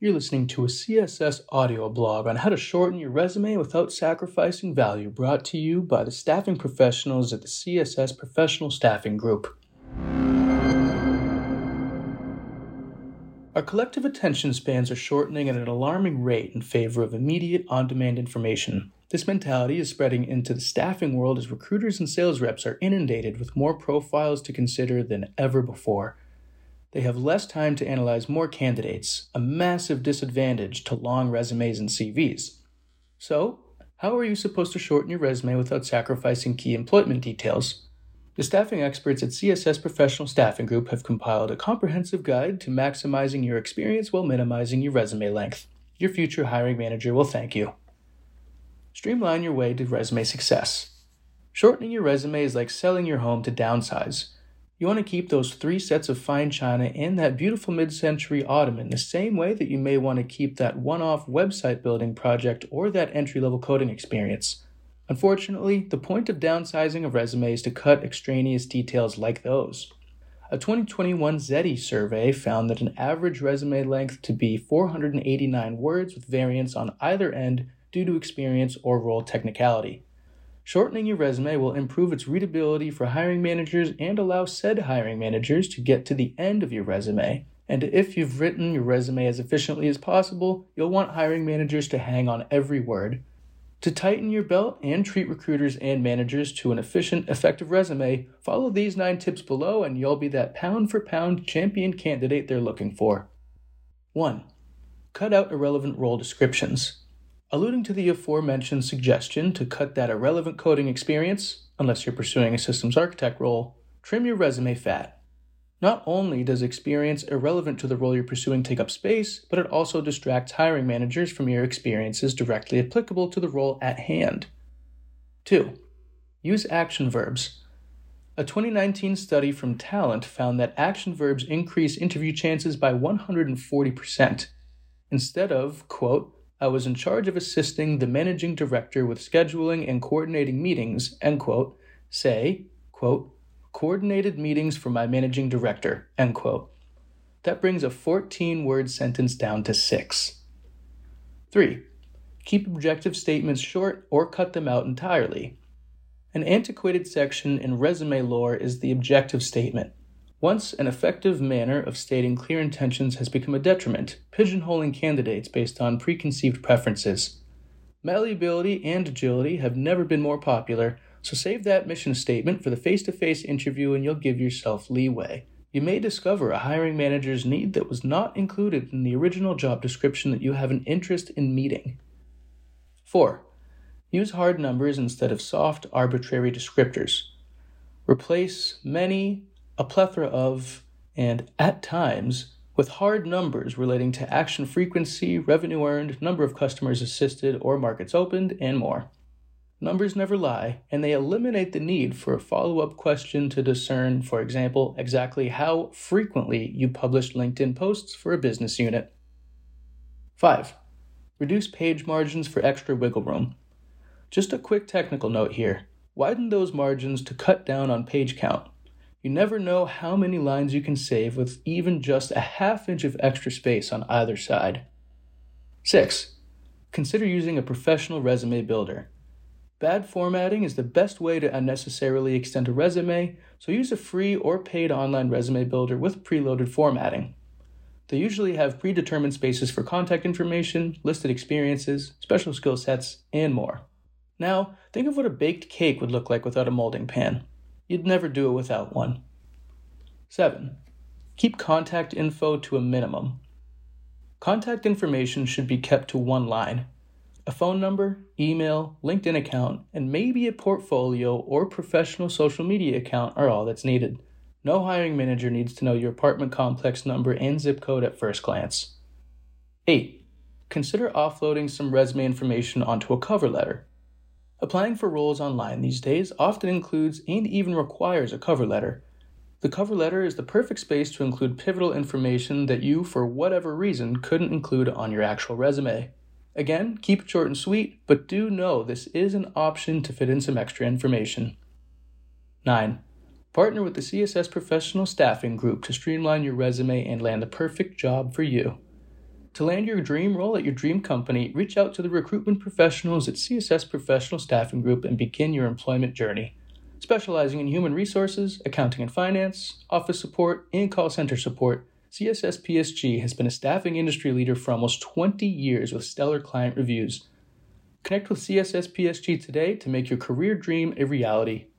You're listening to a CSS audio blog on how to shorten your resume without sacrificing value, brought to you by the staffing professionals at the CSS Professional Staffing Group. Our collective attention spans are shortening at an alarming rate in favor of immediate, on-demand information. This mentality is spreading into the staffing world as recruiters and sales reps are inundated with more profiles to consider than ever before. They have less time to analyze more candidates, a massive disadvantage to long resumes and CVs. So, how are you supposed to shorten your resume without sacrificing key employment details? The staffing experts at CSS Professional Staffing Group have compiled a comprehensive guide to maximizing your experience while minimizing your resume length. Your future hiring manager will thank you. Streamline your way to resume success. Shortening your resume is like selling your home to downsize. You want to keep those 3 sets of fine china and that beautiful mid-century ottoman the same way that you may want to keep that one-off website building project or that entry-level coding experience. Unfortunately, the point of downsizing a resume is to cut extraneous details like those. A 2021 Zeti survey found that an average resume length to be 489 words with variance on either end due to experience or role technicality. Shortening your resume will improve its readability for hiring managers and allow said hiring managers to get to the end of your resume. And if you've written your resume as efficiently as possible, you'll want hiring managers to hang on every word. To tighten your belt and treat recruiters and managers to an efficient, effective resume, follow these 9 tips below and you'll be that pound-for-pound champion candidate they're looking for. 1. Cut out irrelevant role descriptions. Alluding to the aforementioned suggestion to cut that irrelevant coding experience, unless you're pursuing a systems architect role, trim your resume fat. Not only does experience irrelevant to the role you're pursuing take up space, but it also distracts hiring managers from your experiences directly applicable to the role at hand. 2. Use action verbs. A 2019 study from Talent found that action verbs increase interview chances by 140%. Instead of, quote, "I was in charge of assisting the managing director with scheduling and coordinating meetings," end quote, say, quote, "coordinated meetings for my managing director," end quote. That brings a 14-word sentence down to 6. 3. Keep objective statements short or cut them out entirely. An antiquated section in resume lore is the objective statement. Once an effective manner of stating clear intentions has become a detriment, pigeonholing candidates based on preconceived preferences. Malleability and agility have never been more popular, so save that mission statement for the face-to-face interview and you'll give yourself leeway. You may discover a hiring manager's need that was not included in the original job description that you have an interest in meeting. 4. Use hard numbers instead of soft, arbitrary descriptors. Replace many, a plethora of, and at times, with hard numbers relating to action frequency, revenue earned, number of customers assisted or markets opened, and more. Numbers never lie, and they eliminate the need for a follow-up question to discern, for example, exactly how frequently you published LinkedIn posts for a business unit. 5. Reduce page margins for extra wiggle room. Just a quick technical note here. Widen those margins to cut down on page count. You never know how many lines you can save with even just a half-inch of extra space on either side. 6. Consider using a professional resume builder. Bad formatting is the best way to unnecessarily extend a resume, so use a free or paid online resume builder with preloaded formatting. They usually have predetermined spaces for contact information, listed experiences, special skill sets, and more. Now, think of what a baked cake would look like without a molding pan. You'd never do it without one. 7. Keep contact info to a minimum. Contact information should be kept to one line. A phone number, email, LinkedIn account, and maybe a portfolio or professional social media account are all that's needed. No hiring manager needs to know your apartment complex number and zip code at first glance. 8. Consider offloading some resume information onto a cover letter. Applying for roles online these days often includes and even requires a cover letter. The cover letter is the perfect space to include pivotal information that you, for whatever reason, couldn't include on your actual resume. Again, keep it short and sweet, but do know this is an option to fit in some extra information. 9. Partner with the CSS Professional Staffing Group to streamline your resume and land the perfect job for you. To land your dream role at your dream company, reach out to the recruitment professionals at CSS Professional Staffing Group and begin your employment journey. Specializing in human resources, accounting and finance, office support, and call center support, CSS PSG has been a staffing industry leader for almost 20 years with stellar client reviews. Connect with CSS PSG today to make your career dream a reality.